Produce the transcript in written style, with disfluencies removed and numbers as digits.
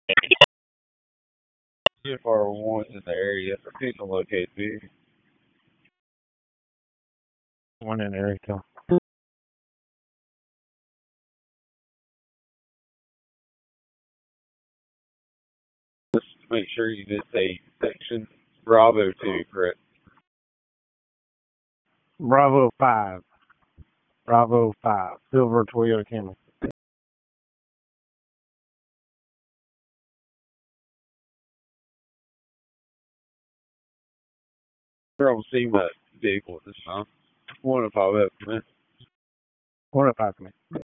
If our ones in the area, people locate me. One in Erica. Just make sure you did say section Bravo 2, correct? Bravo 5. Bravo 5. Silver Toyota Camry. I don't see that vehicle at this time. One if I left, man. One if I come in.